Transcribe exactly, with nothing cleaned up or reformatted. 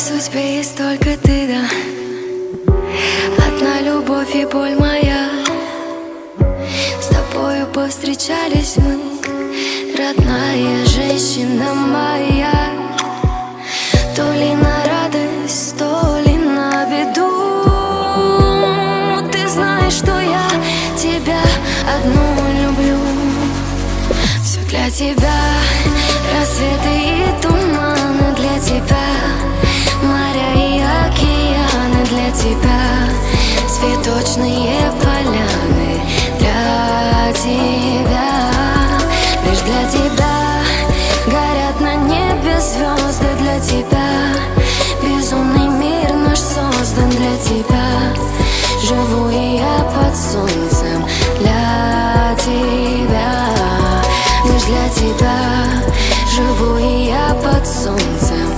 судьбе есть только ты, да. Одна любовь и боль моя. С тобою повстречались мы, родная женщина моя. То ли на радость, то ли на беду. Ты знаешь, что я тебя одну люблю. Все для тебя, рассветы и туманы для тебя, моря и океаны для тебя, цветочные поляны для тебя. Лишь для тебя горят на небе звезды для тебя. Безумный мир наш создан для тебя. Живу и я под солнцем для тебя. Лишь для тебя живу и я под солнцем